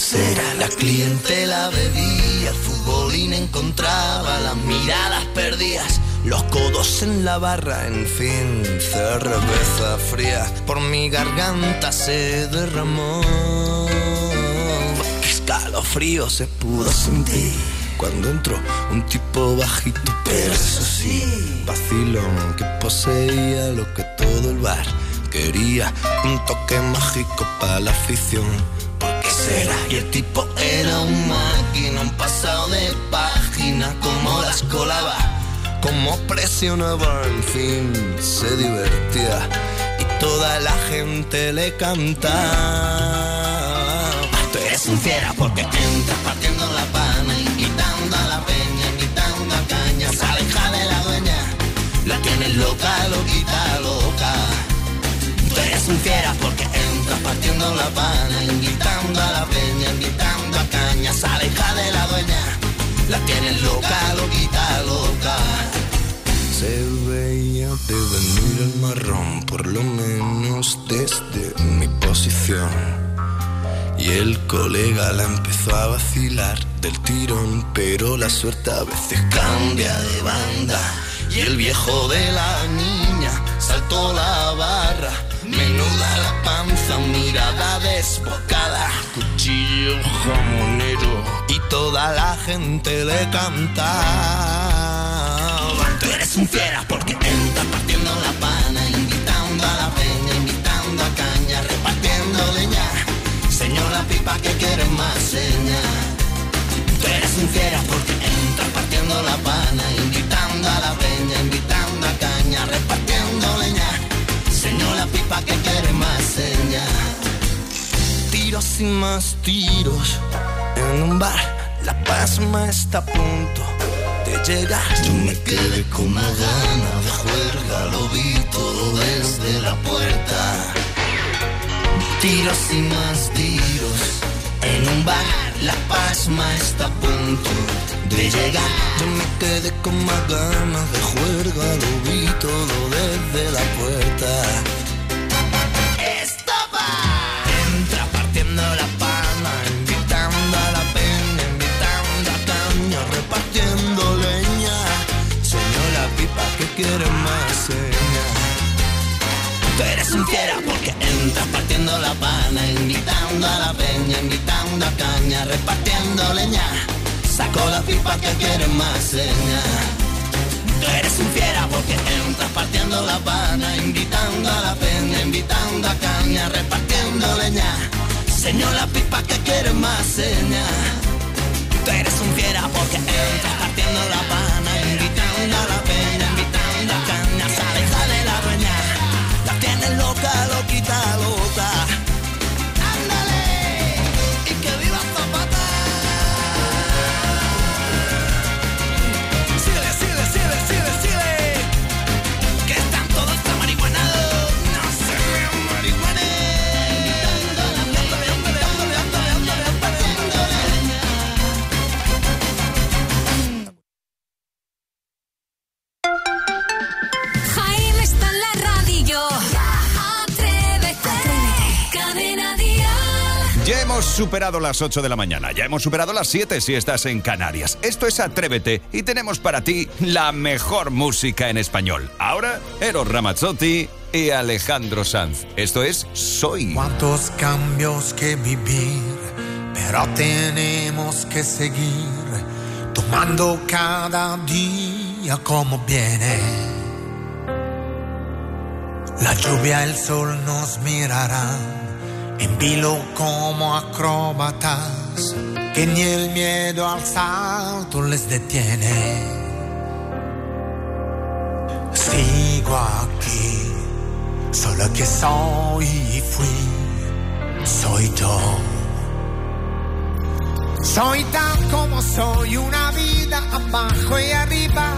será? La clientela bebía, el futbolín encontraba las miradas perdidas, los codos en la barra, en fin, cerveza fría por mi garganta se derramó. Qué escalofrío se pudo sentir cuando entró un tipo bajito, pero eso sí, vacilón que poseía lo que todo el bar quería, un toque mágico para la afición. ¿Por qué será? Y el tipo era un máquina, un pasado de página, como las colaba, como presionaba, en fin, se divertía y toda la gente le cantaba. Tú eres un fiera porque entras partiendo la pana, invitando a la peña, invitando a caña, se aleja de la dueña, la tienes loca, loquita, loca. Tú eres un fiera porque entras partiendo la pana, invitando a la peña, invitando a caña, se aleja de la dueña, la tienes loca, loquita, loca. Se veía de venir el marrón, por lo menos desde mi posición. Y el colega la empezó a vacilar del tirón, pero la suerte a veces cambia de banda. Y el viejo de la niña saltó la barra, menuda la panza, mirada desbocada, cuchillo jamonero, y toda la gente le cantaba. Tú eres un fiera porque entras partiendo la pana, invitando a la peña, invitando a caña, repartiendo leña, señora pipa que quieres más seña. Tú eres un fiera porque entras partiendo la pana, invitando a la peña, invitando a caña, repartiendo leña, señora pipa que quiere más seña. Tiros y más tiros en un bar, la pasma está a punto de llegar. Yo me quedé con una gana de juerga, lo vi todo desde la puerta. Tiros y más tiros en un bar, la pasma está a punto de llegar. Yo me quedé con más ganas de juerga, lo vi todo desde la puerta. Estaba entra partiendo la palma, invitando a la peña, invitando a caña, repartiendo leña, señora pipa que quiere más seña. Tú eres un fiera porque entras partiendo la pana, invitando a la peña, invitando a caña, repartiendo leña, saco la pipa que quiere más seña. Tú eres un fiera porque entras partiendo la pana, invitando a la peña, invitando a caña, repartiendo leña, señor la pipa que quiere más seña. Tú eres un fiera porque entras partiendo la pana, invitando a la peña, invitando a caña, se aleja de la dueña, la tienes loca, loquita, loca. Ándale, y que viva Zapata. Síguele, síguele, síguele, síguele, síguele, que están todos amarihuanados, no se vean marihuanes. Jaime está en la radio. Atrévete. Cadena Dial. Ya hemos superado las 8 de la mañana, ya hemos superado las 7 si estás en Canarias. Esto es Atrévete y tenemos para ti la mejor música en español. Ahora, Eros Ramazzotti y Alejandro Sanz. Esto es Soy. Cuántos cambios que vivir, pero tenemos que seguir tomando cada día como viene. La lluvia, el sol nos mirarán en vilo como acróbatas, que ni el miedo al salto les detiene. Sigo aquí, solo que soy y fui, soy yo. Soy tal como soy, una vida abajo y arriba,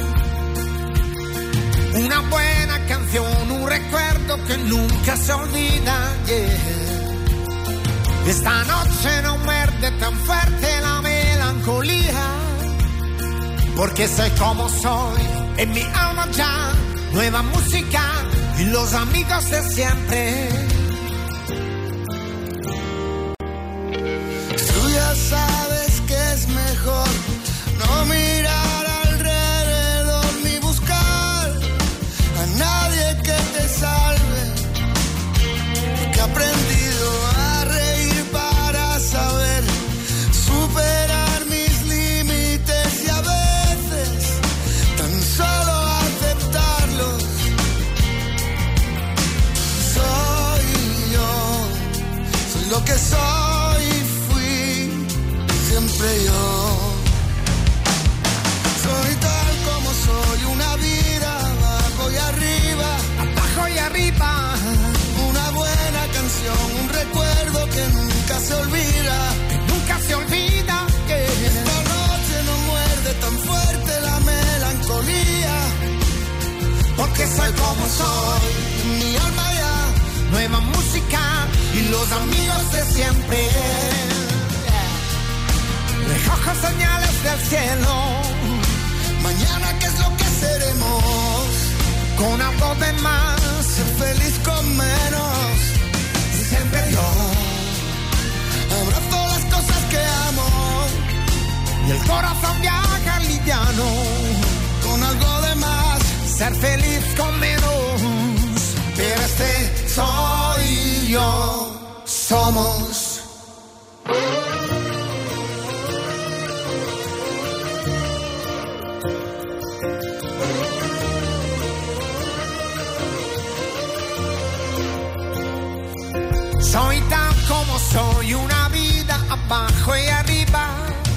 una buena canción, un recuerdo que nunca se olvida, yeah. Esta noche no muerde tan fuerte la melancolía, porque soy como soy, en mi alma ya, nueva música y los amigos de siempre. lo que soy y fui siempre yo. Soy tal como soy, una vida abajo y arriba, abajo y arriba. Una buena canción, un recuerdo que nunca se olvida, que nunca se olvida. Que esta noche no muerde tan fuerte la melancolía, porque soy como soy, en mi alma ya, nueva música y los amigos de siempre. Recojo señales del cielo. Mañana qué es lo que seremos, con algo de más, ser feliz con menos, siempre yo abrazo las cosas que amo y el corazón viaja liviano, con algo de más, ser feliz con menos, pero este soy yo, somos. Soy tan como soy, una vida abajo y arriba,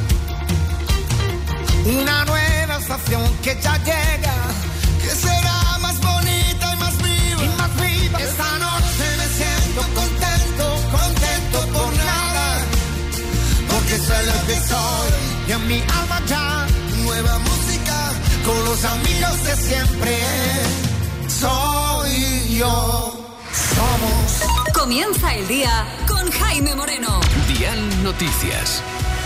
una nueva estación que ya llega, que será más bonita y más viva, y más viva. Esta noche me siento contento por nada, porque soy lo que soy, y en mi alma ya, nueva música, con los amigos de siempre, soy yo, somos. Comienza el día con Jaime Moreno. Dial Noticias.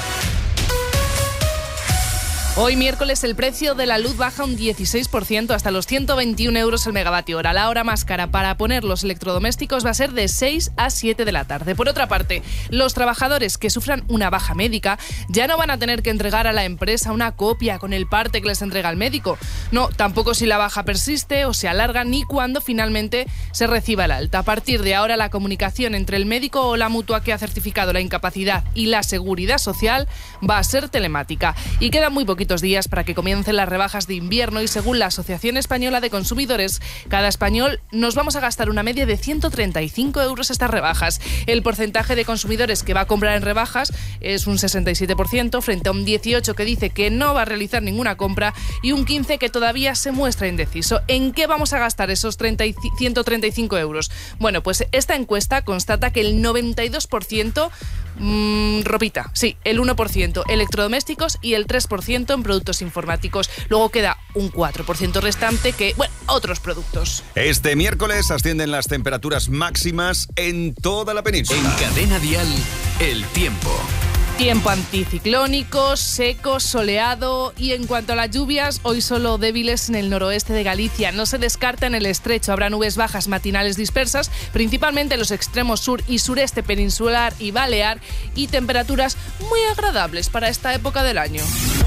Hoy miércoles el precio de la luz baja un 16% hasta los 121 euros el megavatio hora. La hora más cara para poner los electrodomésticos va a ser de 6 a 7 de la tarde. Por otra parte, los trabajadores que sufran una baja médica ya no van a tener que entregar a la empresa una copia con el parte que les entrega el médico. No, tampoco si la baja persiste o se alarga ni cuando finalmente se reciba el alta. A partir de ahora la comunicación entre el médico o la mutua que ha certificado la incapacidad y la seguridad social va a ser telemática. Y quedan muy poquitos días para que comiencen las rebajas de invierno y según la Asociación Española de Consumidores, cada español nos vamos a gastar una media de 135 euros estas rebajas. El porcentaje de consumidores que va a comprar en rebajas es un 67% frente a un 18% que dice que no va a realizar ninguna compra y un 15% que todavía se muestra indeciso. ¿En qué vamos a gastar esos 135 euros? Bueno, pues esta encuesta constata que el 92% ropita, sí, el 1% electrodomésticos y el 3% en productos informáticos. Luego queda un 4% restante que, bueno, otros productos. Este miércoles ascienden las temperaturas máximas en toda la península. En Cadena Dial, el tiempo. Tiempo anticiclónico, seco, soleado y en cuanto a las lluvias, hoy solo débiles en el noroeste de Galicia. No se descarta en el estrecho, habrá nubes bajas matinales dispersas, principalmente en los extremos sur y sureste peninsular y balear y temperaturas muy agradables para esta época del año.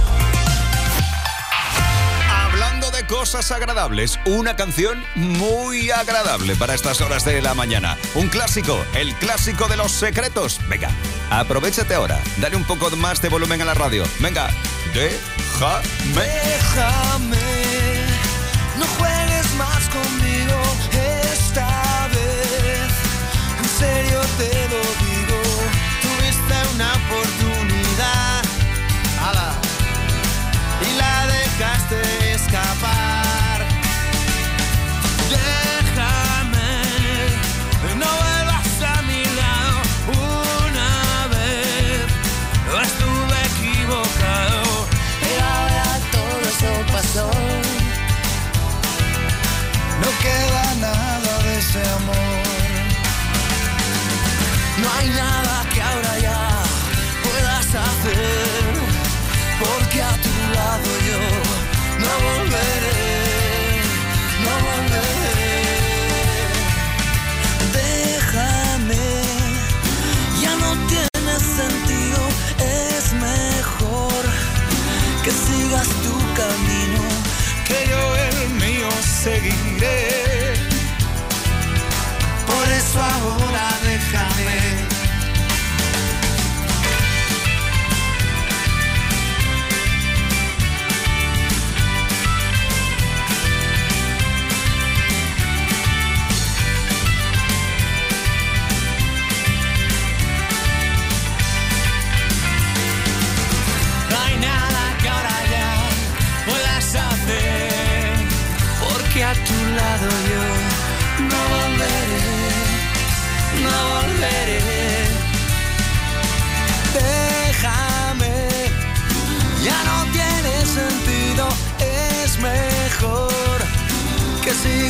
Hablando de cosas agradables, una canción muy agradable para estas horas de la mañana. Un clásico, el clásico de Los Secretos. Venga, aprovéchate ahora, dale un poco más de volumen a la radio. Venga, déjame. No juegues más conmigo esta vez. En serio te lo digo, tuviste una oportunidad. ¡Hala! Y la dejaste escapar. Déjame, no vuelvas a mi lado una vez. Yo estuve equivocado, pero ahora todo eso pasó. No queda nada de ese amor.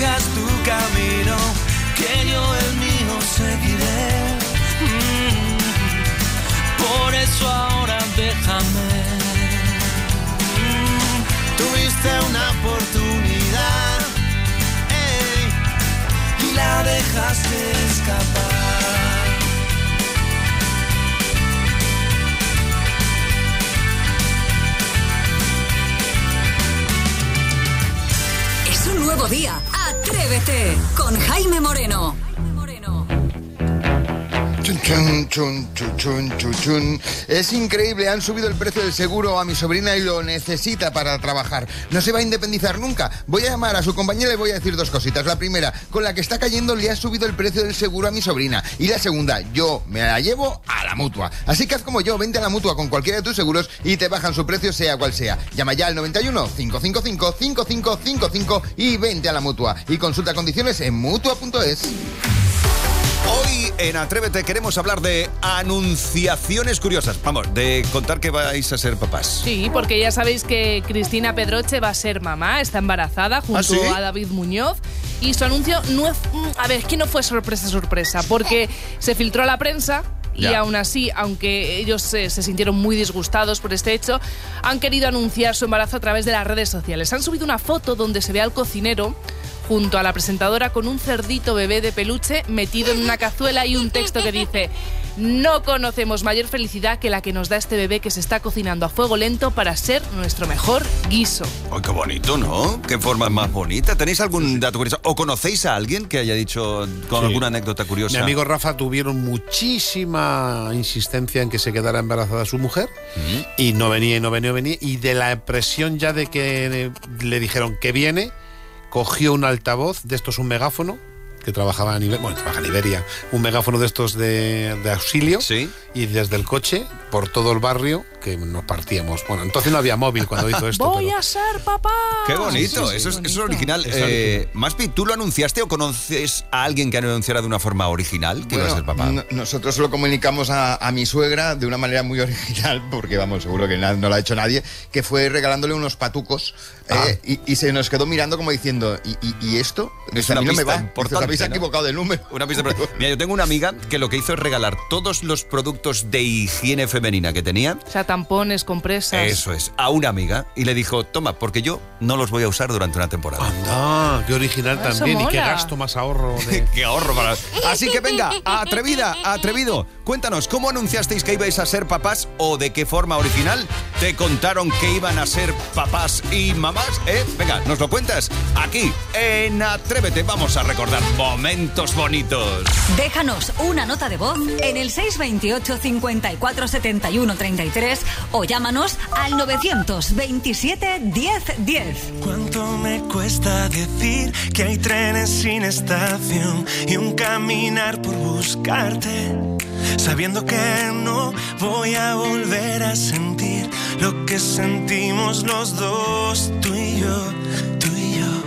sigas tu camino, que yo el mío seguiré. Por eso ahora déjame. Tuviste una oportunidad, y la dejaste escapar. Es un nuevo día. Atrévete con Jaime Moreno. Chun, chun, chun, chun, chun, chun, chun. Es increíble, han subido el precio del seguro a mi sobrina y lo necesita para trabajar. No se va a independizar nunca. Voy a llamar a su compañera y le voy a decir dos cositas. La primera, con la que está cayendo le ha subido el precio del seguro a mi sobrina. Y la segunda, yo me la llevo a la Mutua. Así que haz como yo, vente a la Mutua con cualquiera de tus seguros y te bajan su precio sea cual sea. Llama ya al 91 555 5555 y vente a la Mutua. Y consulta condiciones en Mutua.es. Hoy en Atrévete queremos hablar de anunciaciones curiosas. Vamos, de contar que vais a ser papás. Sí, porque ya sabéis que Cristina Pedroche va a ser mamá, está embarazada junto a David Muñoz. Y su anuncio no es... A ver, es que no fue sorpresa, porque se filtró a la prensa. Y aún así, aunque ellos se sintieron muy disgustados por este hecho, han querido anunciar su embarazo a través de las redes sociales. Han subido una foto donde se ve al cocinero junto a la presentadora con un cerdito bebé de peluche metido en una cazuela y un texto que dice: no conocemos mayor felicidad que la que nos da este bebé que se está cocinando a fuego lento para ser nuestro mejor guiso. ¡Ay, qué bonito!, ¿no? ¡Qué forma más bonita! ¿Tenéis algún dato curioso? ¿O conocéis a alguien que haya dicho con alguna anécdota curiosa? Mi amigo Rafa tuvieron muchísima insistencia en que se quedara embarazada su mujer y no venía. Y de la impresión ya de que le dijeron que viene, cogió un altavoz, de estos un megáfono, que trabaja en Iberia, un megáfono de estos de auxilio, ¿sí? Y desde el coche, por todo el barrio, que nos partíamos. Bueno, entonces no había móvil cuando hizo esto. ¡Voy a ser papá! ¡Qué bonito! Sí, eso es original. Maspi, ¿tú lo anunciaste o conoces a alguien que anunciara de una forma original que iba a ser papá? Nosotros lo comunicamos a mi suegra de una manera muy original, porque vamos, seguro que no lo ha hecho nadie, que fue regalándole unos patucos y se nos quedó mirando como diciendo, ¿y esto? Es una pista no me va. importante, habéis equivocado de número. Una pista. Mira, yo tengo una amiga que lo que hizo es regalar todos los productos de higiene femenina que tenía. O sea, tampones, compresas. Eso es, a una amiga, y le dijo: toma, porque yo no los voy a usar durante una temporada. ¡Anda! ¡Qué original también! Mola. Y qué gasto más ahorro. ¡Qué ahorro para... Así que venga, atrevida, atrevido, cuéntanos, ¿cómo anunciasteis que ibais a ser papás o de qué forma original te contaron que iban a ser papás y mamás? Venga, ¿nos lo cuentas? Aquí, en Atrévete, vamos a recordar momentos bonitos. Déjanos una nota de voz en el 628 54 71 33 o llámanos al 927 10 10. ¿Cuánto me cuesta decir que hay trenes sin estación y un caminar por buscarte? Sabiendo que no voy a volver a sentir lo que sentimos los dos, tú y yo, tú y yo.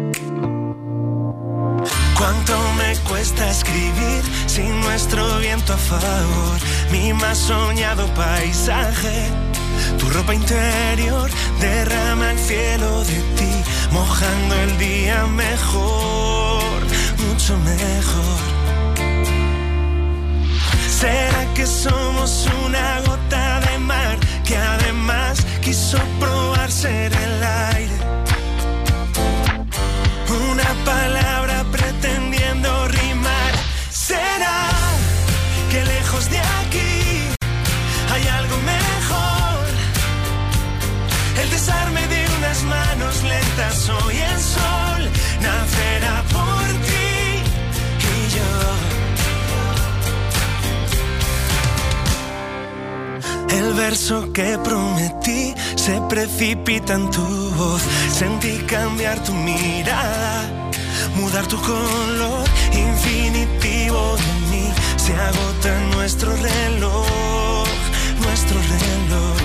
Cuánto me cuesta escribir sin nuestro viento a favor, mi más soñado paisaje. Tu ropa interior derrama el cielo de ti, mojando el día mejor, mucho mejor. ¿Será que somos una gota de mar que además quiso probar ser el aire? Una palabra pretendiendo rimar. ¿Será que lejos de aquí hay algo mejor? El desarme de unas manos lentas, hoy el sol nacerá por ti y yo. El verso que prometí se precipita en tu voz. Sentí cambiar tu mirada, mudar tu color infinitivo de mí. Se agota nuestro reloj, nuestro reloj.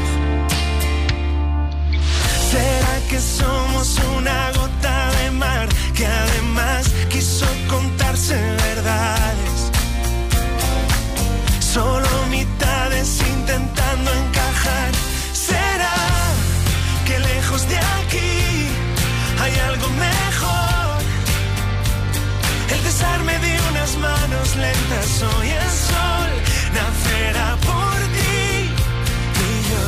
¿Será que somos una gota de mar que además quiso contarse verdades? Solo mitades intentando encajar. ¿Será que lejos de aquí hay algo mejor? manos lentas, hoy el sol nacerá por ti y yo.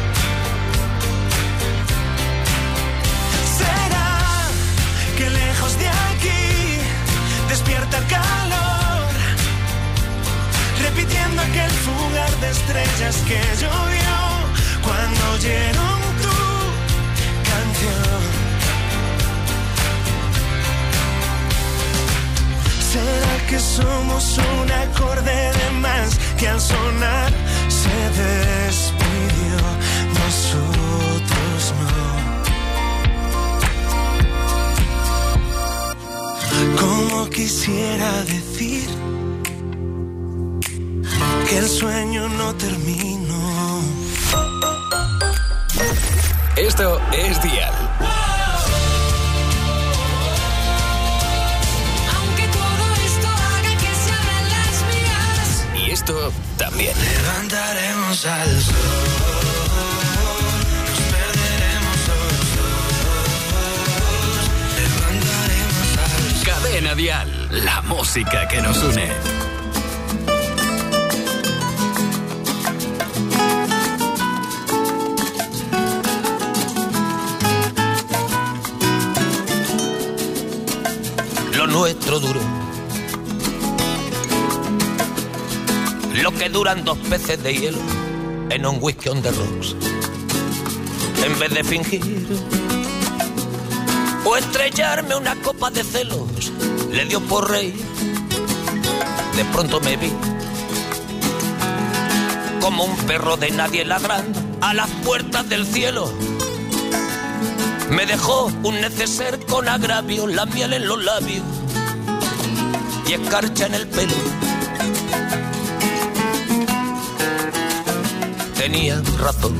Será que lejos de aquí despierta el calor, repitiendo aquel fugar de estrellas que llovió cuando oyeron tu canción. ¿Será que somos un acorde de más que al sonar se despidió? Nosotros no. Como quisiera decir que el sueño no terminó. Esto es Dial. Esto también. Levantaremos al sol, nos perderemos levantaremos al sol. Cadena Dial, la música que nos une. Lo nuestro duró lo que duran 2 peces de hielo en un whisky on the rocks. En vez de fingir o estrellarme una copa de celos, le dio por reír. De pronto me vi como un perro de nadie ladrando a las puertas del cielo. Me dejó un neceser con agravio, la miel en los labios y escarcha en el pelo. Tenía razón.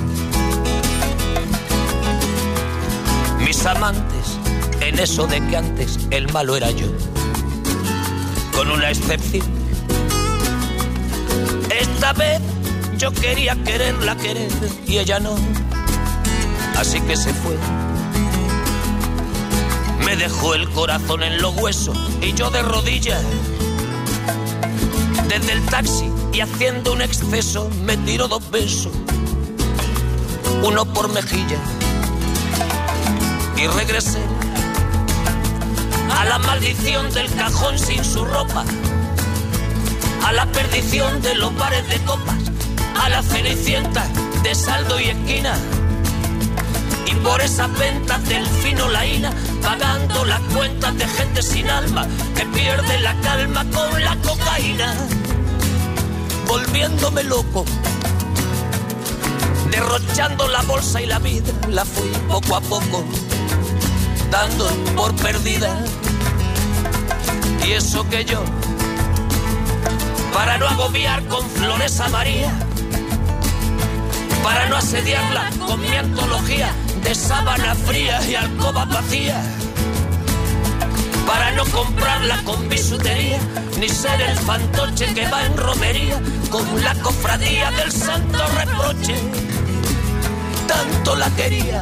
Mis amantes, en eso de que antes el malo era yo, con una excepción. Esta vez yo quería quererla querer y ella no, así que se fue. Me dejó el corazón en los huesos y yo de rodillas. Desde el taxi y haciendo un exceso me tiró 2 besos, uno por mejilla, y regresé a la maldición del cajón sin su ropa, a la perdición de los bares de copas, a la cenicienta de saldo y esquina, y por esas ventas del fino laína, pagando las cuentas de gente sin alma que pierde la calma con la cocaína. Volviéndome loco, derrochando la bolsa y la vida, la fui poco a poco dando por perdida. Y eso que yo, para no agobiar con flores a María, para no asediarla con mi antología de sábana fría y alcoba vacía, para no comprarla con bisutería, ni ser el fantoche que va en romería con la cofradía del santo reproche. Tanto la quería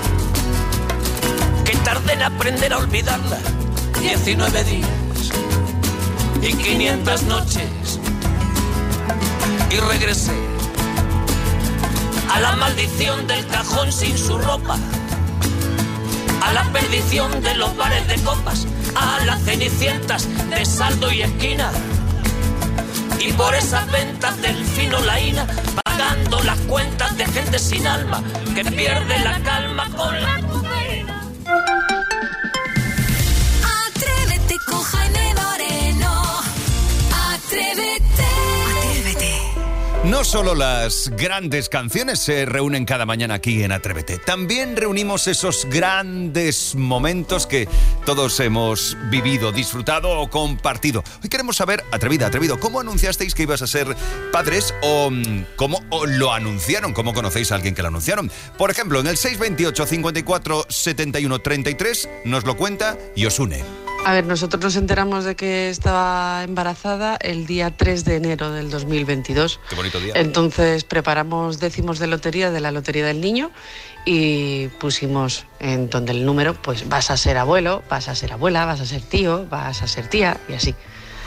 que tardé en aprender a olvidarla 19 días y 500 noches, y regresé a la maldición del cajón sin su ropa, a la perdición de los bares de copas, a las cenicientas de saldo y esquina, y por esas ventas del fino laína, pagando las cuentas de gente sin alma que pierde la calma con la cocaína. Atrévete con Jaime Moreno. Atrévete. No solo las grandes canciones se reúnen cada mañana aquí en Atrévete, también reunimos esos grandes momentos que todos hemos vivido, disfrutado o compartido. Hoy queremos saber, atrevida, atrevido, ¿cómo anunciasteis que ibas a ser padres o cómo lo anunciaron? ¿Cómo conocéis a alguien que lo anunciaron? Por ejemplo, en el 628 54 71 33 nos lo cuenta Yosune. A ver, nosotros nos enteramos de que estaba embarazada el día 3 de enero del 2022. Qué bonito día. Entonces preparamos décimos de lotería de la Lotería del Niño y pusimos en donde el número, pues vas a ser abuelo, vas a ser abuela, vas a ser tío, vas a ser tía y así.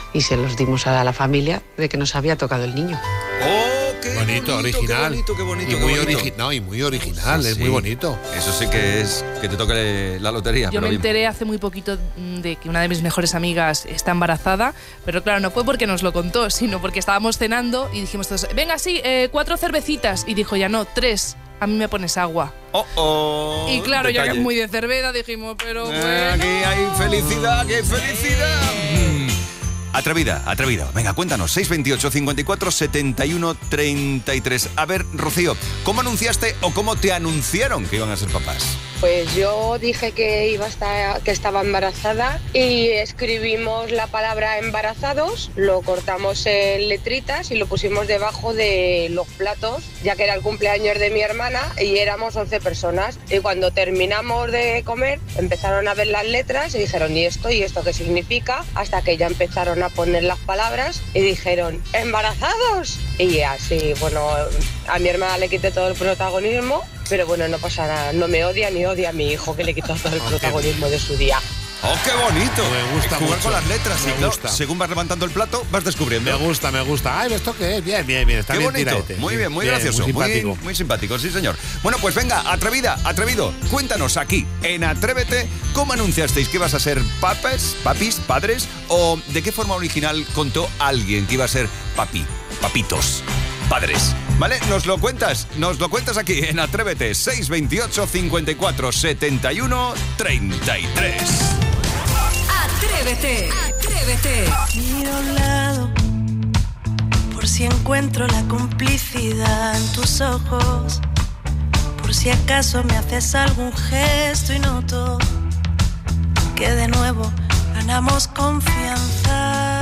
y se los dimos a la familia de que nos había tocado el niño. ¡Oh, qué bonito, original! Qué bonito, y muy original, Sí, es muy bonito. Eso sí que es que te toque la lotería. Yo me enteré hace muy poquito de que una de mis mejores amigas está embarazada, pero claro, no fue porque nos lo contó, sino porque estábamos cenando y dijimos todos, venga, sí, 4 cervecitas. Y dijo ya no, 3, a mí me pones agua. Y claro, ya que es muy de cerveza, dijimos, pero bueno. Aquí hay felicidad, aquí hay felicidad. Atrevida. Venga, cuéntanos. 628 54 71 33. A ver, Rocío, ¿cómo anunciaste o cómo te anunciaron que iban a ser papás? Pues yo dije que estaba embarazada y escribimos la palabra embarazados, lo cortamos en letritas y lo pusimos debajo de los platos, ya que era el cumpleaños de mi hermana y éramos 11 personas. Y cuando terminamos de comer empezaron a ver las letras y dijeron ¿y esto qué significa? Hasta que ya empezaron a poner las palabras y dijeron ¡embarazados! Y así, bueno, a mi hermana le quité todo el protagonismo, pero bueno, no pasa nada, no me odia ni odia a mi hijo que le quitó todo el protagonismo de su día. ¡Oh, qué bonito! Me gusta jugar mucho. con las letras. Me claro, gusta. según vas levantando el plato, vas descubriendo. Me gusta. Ay, ¿esto qué es? Bien. Está qué bien bonito. tiraete. Muy bien, muy gracioso. Muy simpático. Muy simpático, sí, señor. Bueno, pues venga, atrevido. Cuéntanos aquí, en Atrévete, ¿cómo anunciasteis que ibas a ser papis, padres? ¿O de qué forma original contó alguien que iba a ser papitos, padres? ¿Vale? Nos lo cuentas aquí en Atrévete. 628 54 71 33. Atrévete. Miro a un lado por si encuentro la complicidad en tus ojos, por si acaso me haces algún gesto y noto que de nuevo ganamos confianza.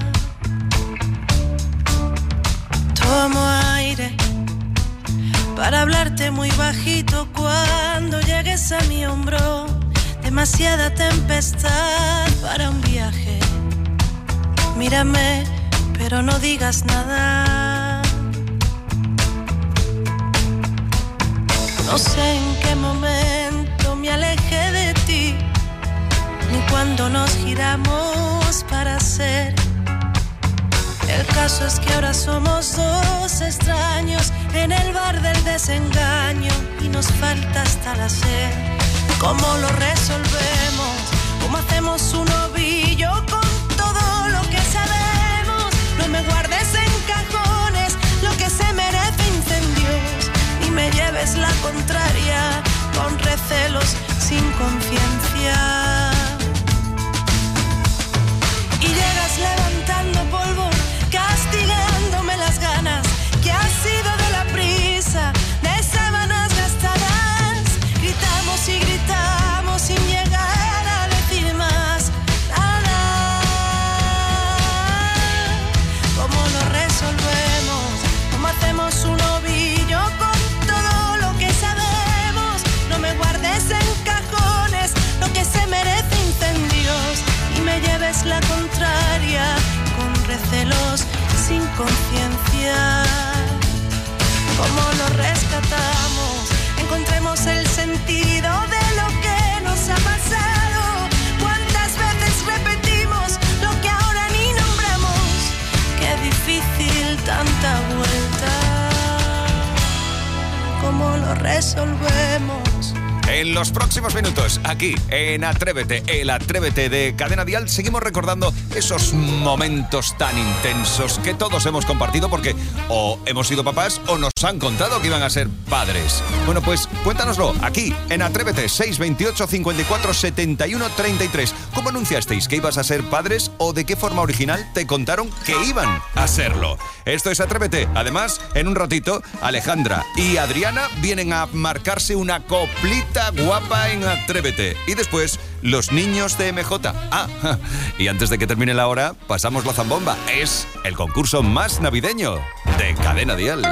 Tomo aire para hablarte muy bajito cuando llegues a mi hombro. Demasiada tempestad para un viaje. Mírame, pero no digas nada. No sé en qué momento me alejé de ti, ni cuando nos giramos para ser. El caso es que ahora somos dos extraños en el bar del desengaño y nos falta hasta la sed. ¿Cómo lo resolvemos? ¿Cómo hacemos un ovillo con todo lo que sabemos? No me guardes en cajones lo que se merece incendios, ni me lleves la contraria con recelos sin conciencia. Y llegas levantando polvo, castigándome las ganas que ha sido de la prisa, de sábanas gastadas. Gritamos y gritamos sin llegar a decir más nada. ¿Cómo lo resolvemos? ¿Cómo hacemos un ovillo con todo lo que sabemos? No me guardes en cajones lo que se merece incendios y me lleves la contraria con recelos sin conciencia. ¿Cómo lo rescatamos? Encontremos el sentido de lo que nos ha pasado. ¿Cuántas veces repetimos lo que ahora ni nombramos? Qué difícil tanta vuelta. ¿Cómo lo resolvemos? En los próximos minutos, aquí en Atrévete, el Atrévete de Cadena Dial, seguimos recordando esos momentos tan intensos que todos hemos compartido porque o hemos sido papás o nos han contado que iban a ser padres. Bueno, pues cuéntanoslo aquí en Atrévete, 628 54 71 33. ¿Cómo anunciasteis que ibas a ser padres o de qué forma original te contaron que iban a serlo? Esto es Atrévete. Además, en un ratito, Alejandra y Adriana vienen a marcarse una coplita guapa en Atrévete. Y después, los niños de MJ. Y antes de que termine la hora, pasamos la zambomba. Es el concurso más navideño de Cadena Dial.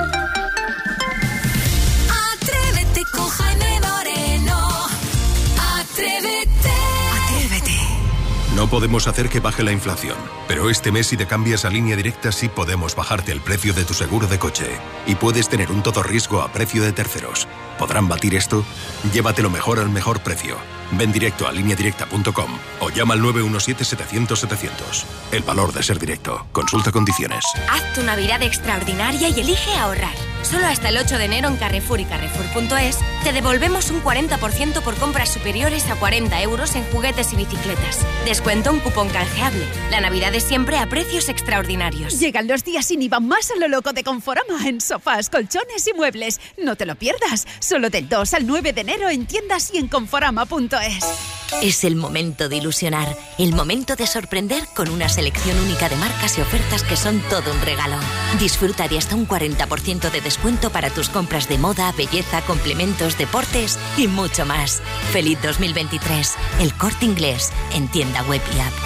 Atrévete con Jaime Moreno. Atrévete. No podemos hacer que baje la inflación, pero este mes si te cambias a Línea Directa sí podemos bajarte el precio de tu seguro de coche. Y puedes tener un todo riesgo a precio de terceros. ¿Podrán batir esto? Llévatelo mejor al mejor precio. Ven directo a lineadirecta.com o llama al 917-700-700. El valor de ser directo. Consulta condiciones. Haz tu Navidad extraordinaria y elige ahorrar. Solo hasta el 8 de enero en Carrefour y Carrefour.es te devolvemos un 40% por compras superiores a 40 euros en juguetes y bicicletas. Descuento un cupón canjeable. La Navidad es siempre a precios extraordinarios. Llegan los días sin IVA más a lo loco de Conforama en sofás, colchones y muebles. No te lo pierdas. Solo del 2 al 9 de enero en tiendas y en Conforama.es. Es el momento de ilusionar, el momento de sorprender con una selección única de marcas y ofertas que son todo un regalo. Disfruta de hasta un 40% de descuento para tus compras de moda, belleza, complementos, deportes y mucho más. Feliz 2023. El Corte Inglés en tienda web y app.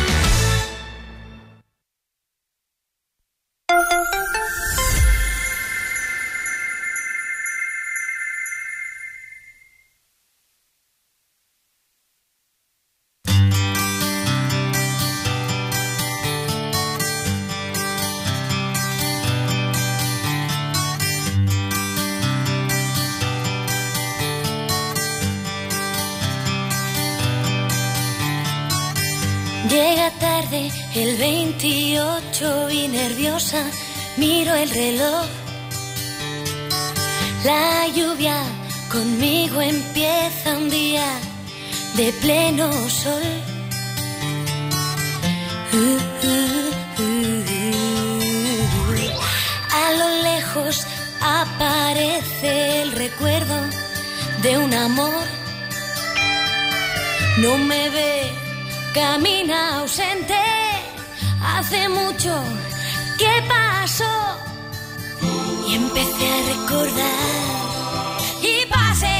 Llega tarde el 28 y nerviosa miro el reloj. La lluvia conmigo empieza un día de pleno sol. A lo lejos aparece el recuerdo de un amor. No me ve, camina ausente, hace mucho que pasó. Y empecé a recordar y pasé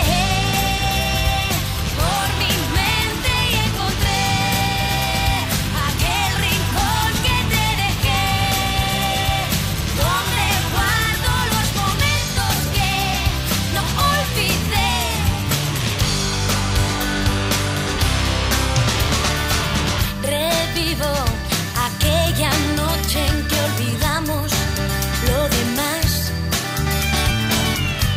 por mi mente y encontré aquel rincón que te dejé, donde guardo los momentos que no olvidé. Revivo aquella noche en que olvidamos lo demás.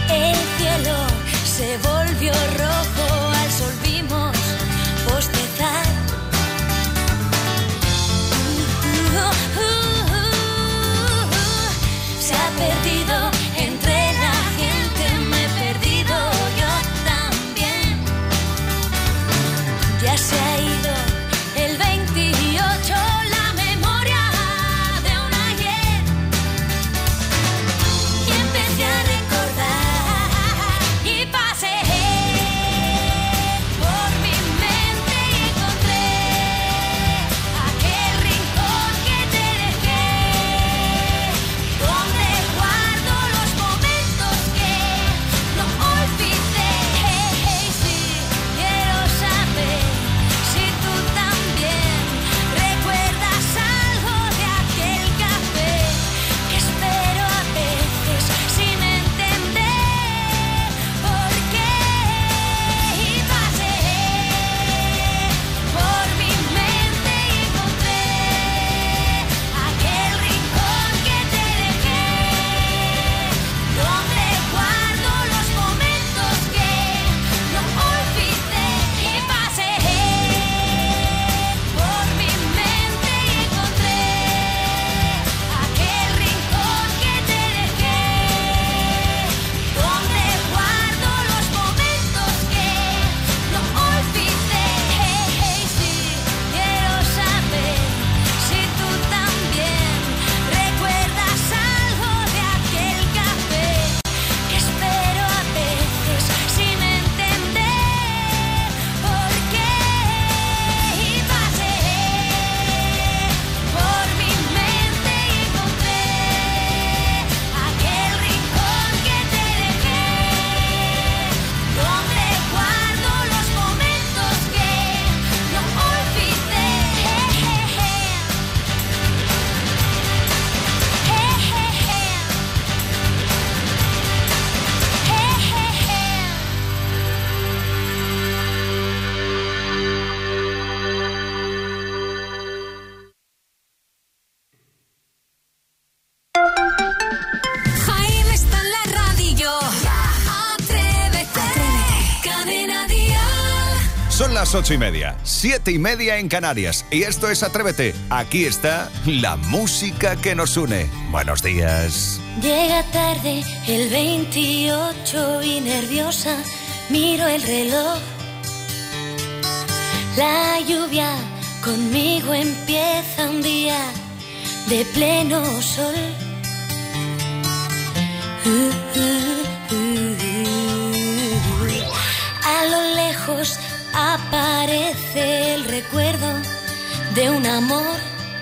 Son las 8:30, 7:30 en Canarias. Y esto es Atrévete. Aquí está la música que nos une. Buenos días. Llega tarde el 28 y nerviosa miro el reloj. La lluvia conmigo empieza un día de pleno sol. A lo lejos aparece el recuerdo de un amor.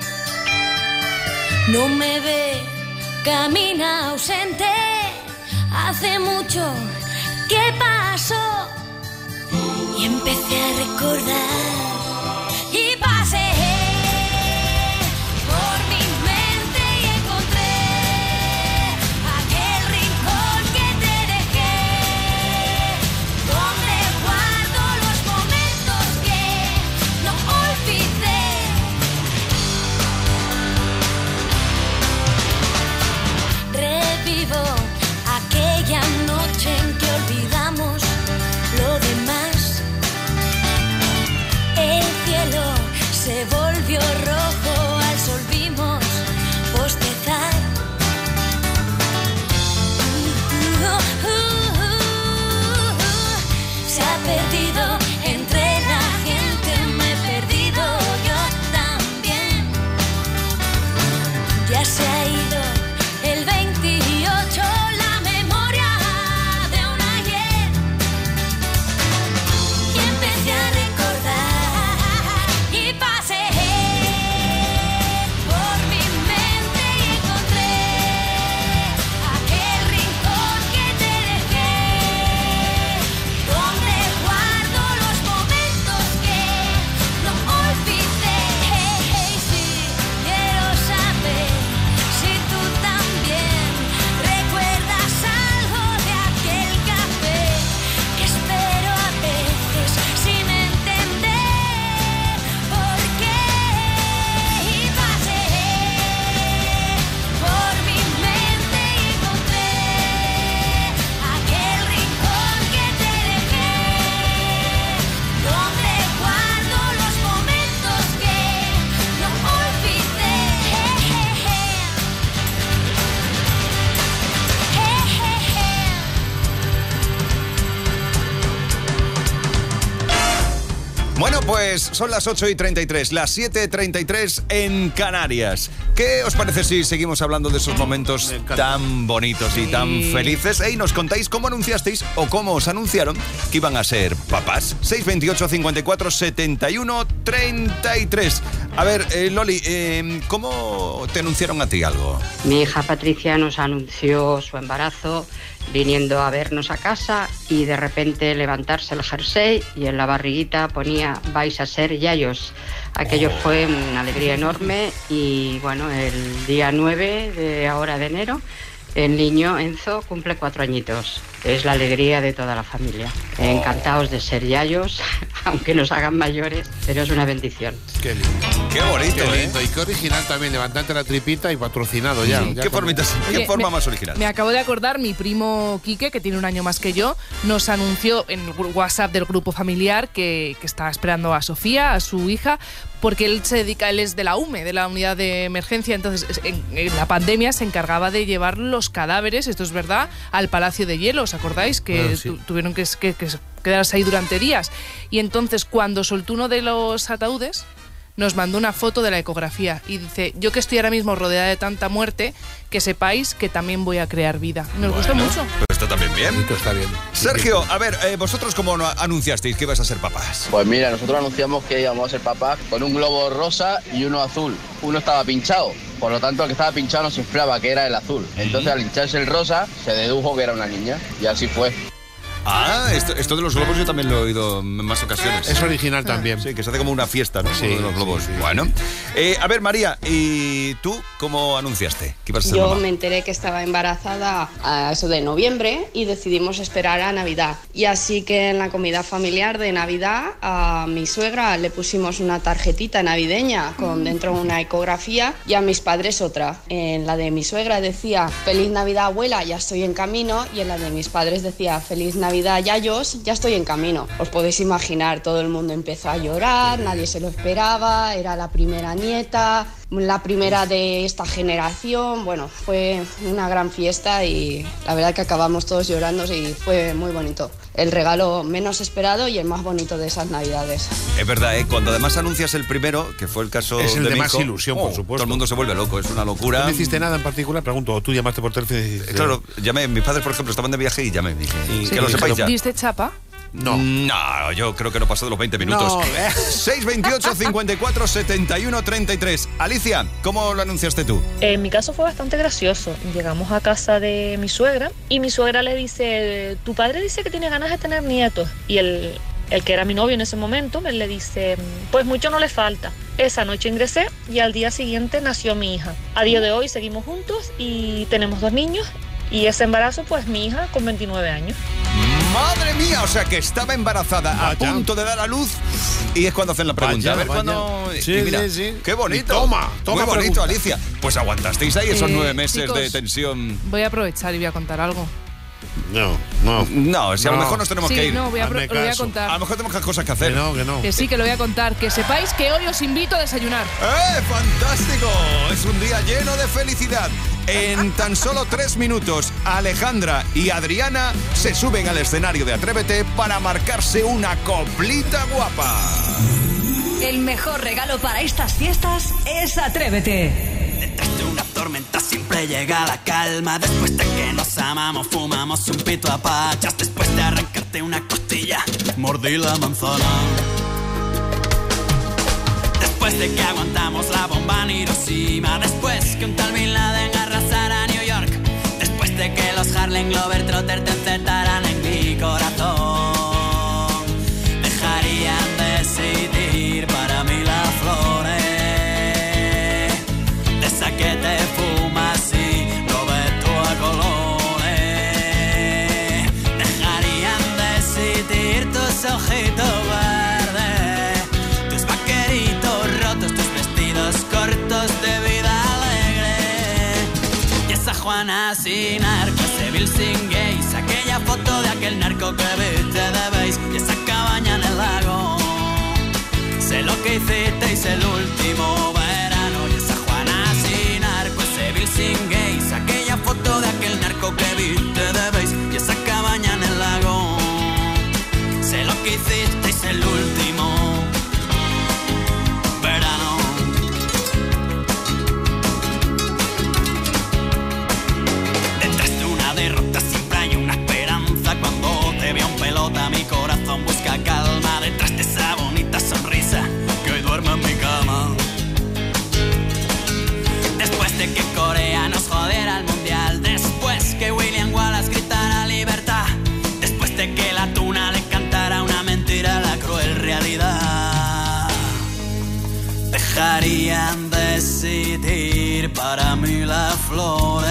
No me ve, camina ausente. Hace mucho que pasó y empecé a recordar y pasé por mi mente y encontré aquel rincón que te dejé, donde guardo los momentos que no olvidé. Revivo aquella noche en que olvidamos lo demás. El cielo se volvió rojo, al sol vimos bostezar. Se ha perdido entre la gente, me he perdido yo también. Ya se ha ido el 28, la memoria de un ayer. Y empecé a recordar y pasé por mi mente y encontré aquel rincón que te dejé, donde guardo los momentos que no olvidé. Sí, quiero saber si tú también recuerdas algo de aquel café que espero a veces sin entender por qué. Y pasé por mi mente y encontré aquel rincón que te dejé, donde guardo los momentos que no olvidé. Bueno, pues son las 8:33, las 7:33 en Canarias. ¿Qué os parece si seguimos hablando de esos momentos tan bonitos y tan felices? Y nos contáis cómo anunciasteis o cómo os anunciaron que iban a ser papás. 628 54 71 33. A ver, Loli, ¿cómo te anunciaron a ti algo? Mi hija Patricia nos anunció su embarazo viniendo a vernos a casa y de repente levantarse el jersey y en la barriguita ponía vais a ser yayos. Aquello fue una alegría enorme y bueno, el día 9 de ahora de enero el niño Enzo cumple 4 añitos. Es la alegría de toda la familia. Encantados de ser yayos, aunque nos hagan mayores, pero es una bendición. Qué lindo. Qué bonito, Qué lindo. Y qué original también, levantarte la tripita y patrocinado ya. ¿Qué forma más original? Me acabo de acordar, mi primo Quique, que tiene un año más que yo, nos anunció en el WhatsApp del grupo familiar que está esperando a Sofía, a su hija, porque él es de la UME, de la unidad de emergencia, entonces en la pandemia se encargaba de llevar los cadáveres, esto es verdad, al Palacio de Hielo, ¿os acordáis? Que sí. tuvieron que quedarse ahí durante días. Y entonces cuando soltó uno de los ataúdes, nos mandó una foto de la ecografía y dice, yo que estoy ahora mismo rodeada de tanta muerte, que sepáis que también voy a crear vida. Nos gustó mucho. Pero está también bien. Esto está bien. Sergio, a ver, ¿vosotros cómo anunciasteis que ibas a ser papás? Pues mira, nosotros anunciamos que íbamos a ser papás con un globo rosa y uno azul. Uno estaba pinchado, por lo tanto el que estaba pinchado no se inflaba, que era el azul. Entonces al hincharse el rosa se dedujo que era una niña y así fue. Ah, esto de los globos yo también lo he oído en más ocasiones. Es original también. Sí, que se hace como una fiesta, ¿no? Sí, de los globos. sí. Bueno, a ver, María, ¿y tú cómo anunciaste que ibas a ser Yo mamá? me enteré que estaba embarazada a eso de noviembre y decidimos esperar a Navidad. Y así que en la comida familiar de Navidad a mi suegra le pusimos una tarjetita navideña con dentro una ecografía y a mis padres otra. En la de mi suegra decía Feliz Navidad abuela, ya estoy en camino, y en la de mis padres decía Feliz Navidad Navidad Yayos, ya estoy en camino. Os podéis imaginar, todo el mundo empezó a llorar, nadie se lo esperaba, era la primera nieta, la primera de esta generación. Bueno, fue una gran fiesta y la verdad que acabamos todos llorando y fue muy bonito. El regalo menos esperado y el más bonito de esas Navidades. Es verdad, cuando además anuncias el primero, que fue el caso es el de mi más hijo, ilusión, por supuesto. Todo el mundo se vuelve loco, es una locura. ¿Tú no hiciste nada en particular? Pregunto, ¿o tú llamaste por teléfono y dijiste? Claro, llamé, mis padres, por ejemplo, estaban de viaje y llamé. Dije, Sí. que lo sepáis ya. ¿Diste chapa? No, yo creo que no pasó de los 20 minutos. No. 628 54 71 33. Alicia, ¿cómo lo anunciaste tú? En mi caso fue bastante gracioso. Llegamos a casa de mi suegra y mi suegra le dice, tu padre dice que tiene ganas de tener nietos. Y el que era mi novio en ese momento me le dice, pues mucho no le falta. Esa noche ingresé y al día siguiente nació mi hija. A día de hoy seguimos juntos y tenemos 2 niños. Y ese embarazo, pues mi hija con 29 años. ¡Madre mía! O sea, que estaba embarazada a punto de dar a luz y es cuando hacen la pregunta. A ver cuándo... Sí, y mira, sí. ¡qué bonito! Y toma muy bonito, pregunta. Alicia. Pues aguantasteis ahí esos 9 meses chicos, de tensión. Voy a aprovechar y voy a contar algo. No, si a lo mejor nos tenemos Sí, que ir. no, lo voy a contar. A lo mejor tenemos cosas que hacer. Que sí, que lo voy a contar. Que sepáis que hoy os invito a desayunar. ¡Fantástico! Es un día lleno de felicidad. En tan solo 3 minutos, Alejandra y Adriana se suben al escenario de Atrévete para marcarse una coplita guapa. El mejor regalo para estas fiestas es Atrévete. Detrás de una tormenta siempre llega la calma. Después de que nos amamos, fumamos un pito a pachas. Después de arrancarte una costilla, mordí la manzana. Después de que aguantamos la bomba en Hiroshima. Después que un tal Bin Laden arrasara New York. Después de que los Harlem Globetrotters te encerraran en mi corazón. Dejarían decidir para mí las flores. De esa que te fumas y lo ves tú a colores. Dejarían decidir tus ojitos verdes, tus vaqueritos rotos, tus vestidos cortos de vida alegre. Y esa Juana sin arco, ese Bill sin gays, aquella foto de aquel narco que viste de beis. Y esa cabaña en el lago, sé lo que hicisteis el último verano. Y esa Juana sin arco, ese Bill sin gays, aquella foto de aquel narco que viste de beis. Y esa cabaña en el lago, sé lo que hicisteis el último verano. Detrás de una derrota siempre hay una esperanza. Cuando te veo en pelota mi corazón busca calma. Detrás de esa bonita sonrisa que hoy duerme en mi cama. Después de que Corea nos jodiera el mundial. Después que William Wallace gritara libertad. Después de que la tuna le cantara una mentira a la cruel realidad. Dejarían decidir para mí las flores.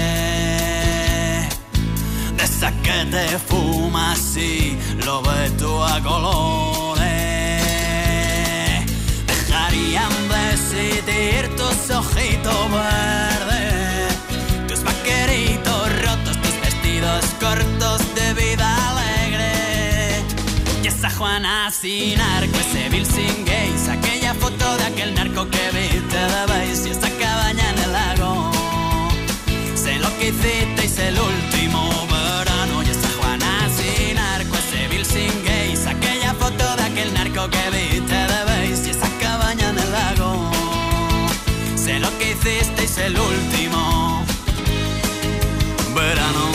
De esa que te fumas y lo ves tú a colores. Dejarían decidir tus ojitos verdes, tus vaqueritos rotos, tus vestidos cortos de vida alegre. Y esa Juana sin arco, ese Bill sin gays, aquella foto de aquel narco que viste de beis. Y esa cabaña en el lago, sé lo que hicisteis el último verano. Y esa Juana sin arco, ese Bill sin gays, aquella foto de aquel narco que viste de beis. Y esa cabaña en el lago, sé lo que hicisteis el último verano.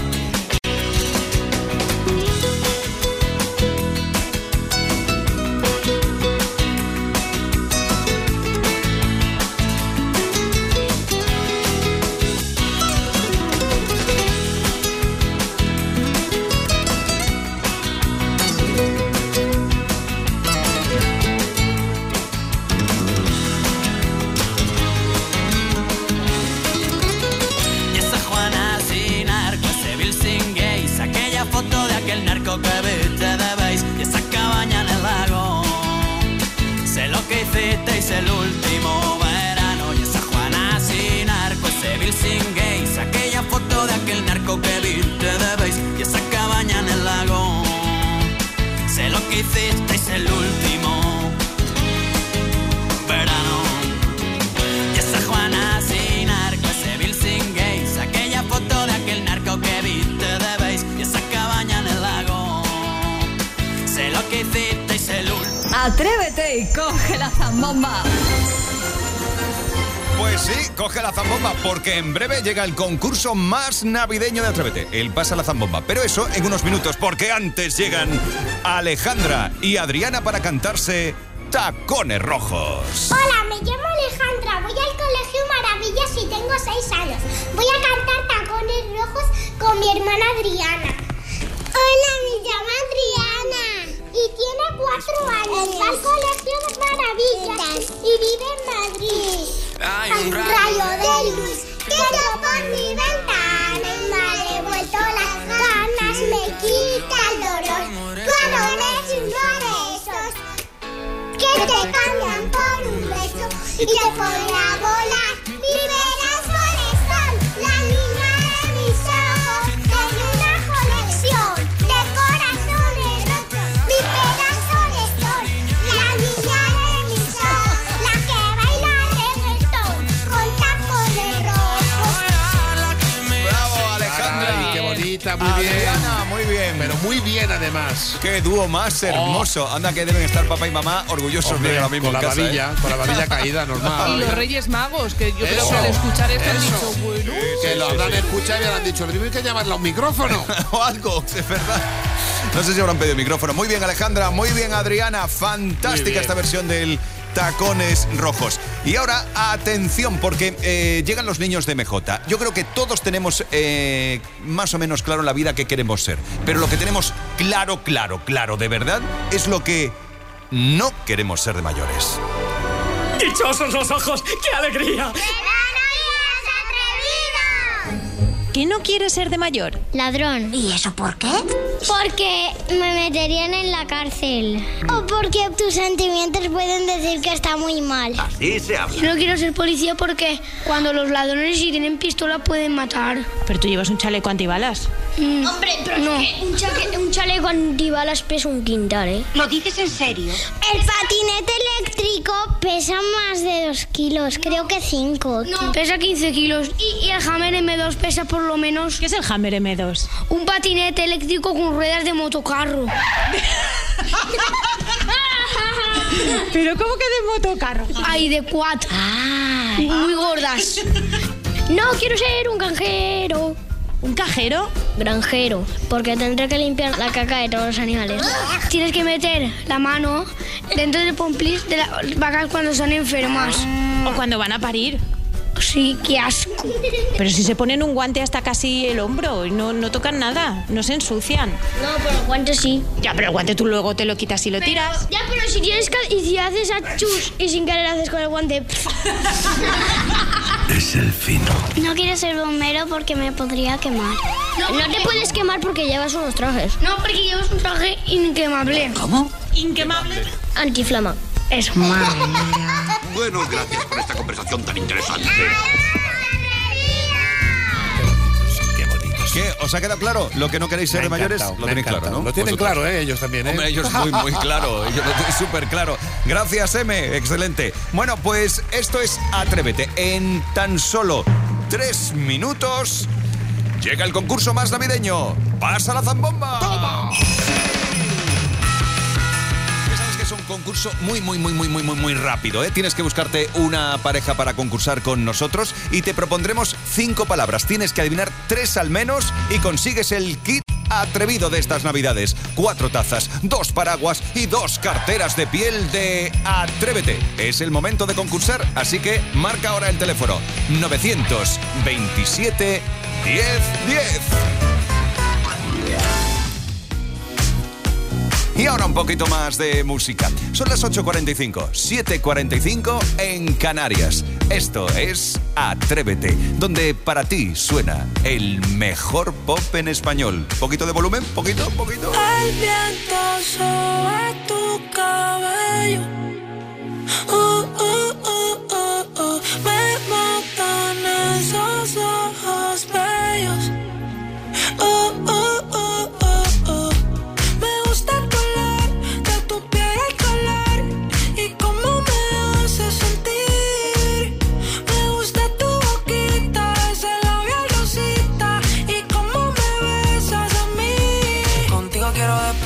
Y esa Juana sin arco, ese Bill sin gays, aquella foto de aquel narco que viste de beis. Y esa cabaña en el lago, sé lo que hicisteis el último verano. Y esa Juana sin arco, ese Bill sin gays, aquella foto de aquel narco que viste de beis. Y esa cabaña baña en el lago. Sé lo que hicisteis el último verano. Y esa Juana sin arco, ese Bill sin gays, aquella foto de aquel narco que viste de Bass, y esa cabaña en el lago. Sé lo que hicisteis el último. Atrévete y coge la zambomba. Pues sí, coge la zambomba, porque en breve llega el concurso más navideño de Atrévete, el Pasa la Zambomba. Pero eso en unos minutos, porque antes llegan Alejandra y Adriana para cantarse Tacones Rojos. Hola, me llamo Alejandra, voy al Colegio Maravillas y tengo 6 años. Voy a cantar Tacones Rojos con mi hermana Adriana. Hola, me llamo Adriana y tiene 4 años. Va al Colegio Maravillas y vive en Madrid. Hay un rayo de luz que entra por mi ventana y me ha devuelto las ganas, me quita el dolor. Cuando ves uno de esos que te cambian por un beso y te pone a volar, liberas por el sol, la niña de mis ojos. Tengo una colección de corazones rotos, mi pedazo de sol, la niña de mis ojos, la que baila reggaetón con tacones rojos. ¡Bravo, Alejandra! Ay, qué bonita, muy bien. Adriana, muy bien. Pero muy bien, además. Qué dúo más hermoso. Anda que deben estar papá y mamá orgullosos Hombre, de lo mismo con en la casa, babilla, con la babilla caída, normal. Y los Reyes Magos, que yo creo Eso, que al escuchar esto han eso. dicho, bueno. Que lo habrán escuchado y habrán dicho, hay que llamarle a un micrófono. o algo, es verdad. No sé si habrán pedido micrófono. Muy bien, Alejandra. Muy bien, Adriana. Fantástica esta versión del Tacones Rojos. Y ahora, atención, porque llegan los niños de MJ. Yo creo que todos tenemos más o menos claro en la vida qué queremos ser. Pero lo que tenemos claro, de verdad, es lo que no queremos ser de mayores. ¡Dichosos los ojos! ¡Qué alegría! ¿Qué no quieres ser de mayor? Ladrón. ¿Y eso por qué? Porque me meterían en la cárcel. O porque tus sentimientos pueden decir que está muy mal. Así se habla. Yo no quiero ser policía porque cuando los ladrones si tienen pistola pueden matar. Pero tú llevas un chaleco antibalas. Hombre, pero no. Un chaleco antibalas pesa un quintal, ¿eh? ¿Lo dices en serio? El patinete eléctrico pesa más de 2 kilos, creo que 5. No, pesa 15 kilos. Y el Hammer M2 pesa por lo menos... ¿Qué es el Hammer M2? Un patinete eléctrico con ruedas de motocarro. ¿Pero cómo que de motocarro? Ay, de 4. Muy gordas. No, quiero ser un granjero. ¿Un cajero? Granjero, porque tendré que limpiar la caca de todos los animales. Tienes que meter la mano dentro del pomplis de las vacas cuando están enfermas. ¿O cuando van a parir? Sí, qué asco. Pero si se ponen un guante hasta casi el hombro y no tocan nada, no se ensucian. No, pero el guante sí. Ya, pero el guante tú luego te lo quitas y lo tiras. Ya, pero si tienes y si haces achus y sin querer haces con el guante. Es el fino. No quiero ser bombero porque me podría quemar. No te puedes quemar porque llevas unos trajes. No, porque llevas un traje inquemable. ¿Cómo? ¿Inquemable? Antiflama. Eso. Bueno, gracias por esta conversación tan interesante. ¿Qué? ¿Os ha quedado claro? Lo que no queréis ser de mayores, lo tenéis claro, ¿no? Lo tienen Vosotros. claro, ellos también, Hombre, ellos muy claro. Ellos lo tienen súper claro. Gracias, M. Excelente. Bueno, pues esto es Atrévete. En tan solo 3 minutos llega el concurso más navideño. ¡Pasa la zambomba! ¡Toma! Es un concurso muy rápido, ¿eh? Tienes que buscarte una pareja para concursar con nosotros y te propondremos 5 palabras. Tienes que adivinar 3 al menos y consigues el kit atrevido de estas navidades. 4 tazas, 2 paraguas y 2 carteras de piel de Atrévete. Es el momento de concursar, así que marca ahora el teléfono 927 1010. Y ahora un poquito más de música. Son las 8:45, 7:45 en Canarias. Esto es Atrévete, donde para ti suena el mejor pop en español. ¿Poquito de volumen? ¿Poquito? El viento sobre tu cabello. Me matan esos ojos bellos.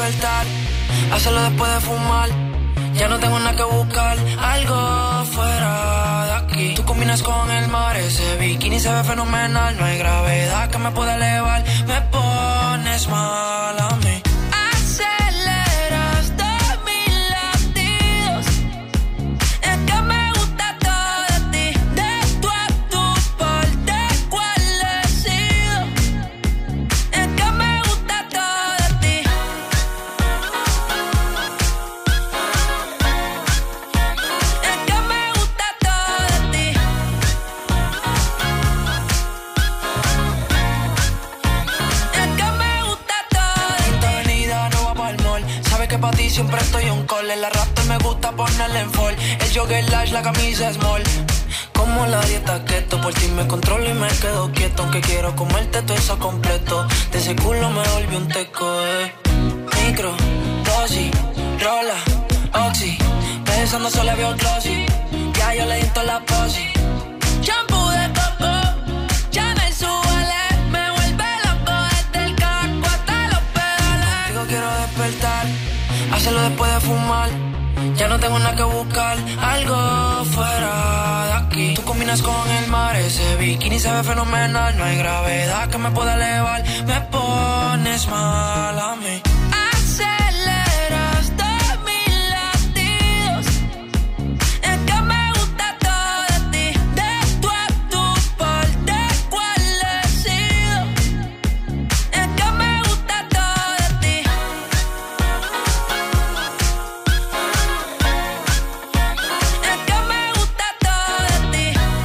despertar, hacerlo después de fumar. Ya no tengo nada que buscar, algo fuera de aquí. Tú combinas con el mar, ese bikini se ve fenomenal. No hay gravedad que me pueda elevar, me pones mal a mí. Aceleras todos mis latidos, es que me gusta todo de ti. De tu a tu parte, ¿cuál he sido? Es que me gusta todo de ti. Es que me gusta todo de ti. Es que me gusta todo de ti. Esta avenida no va pa'l mall, sabes que pa' ti siempre estoy on call. En la Raptor me gusta ponerle en fall, el jogger large, la camisa small. Como la dieta keto, por ti me controlo y me quedo quieto. Aunque quiero comerte todo eso completo, de ese culo me volví un teco, Micro, dosis, rola, oxi, pensando solo veo glossy. Ya yo le di toda la posi. Shampoo de coco, Chanel Suárez, me vuelve loco desde el casco hasta los pedales. Contigo quiero despertar, hacerlo después de fumar. Ya no tengo nada que buscar, algo fuera de aquí. Tú combinas con el mar, ese bikini se ve fenomenal. No hay gravedad que me pueda elevar, me pones mal a mí. Aceleras todos mis latidos, es que me gusta todo de ti. De tu a tu parte, ¿cuál he sido? Es que me gusta todo de ti. Es que me gusta todo de ti.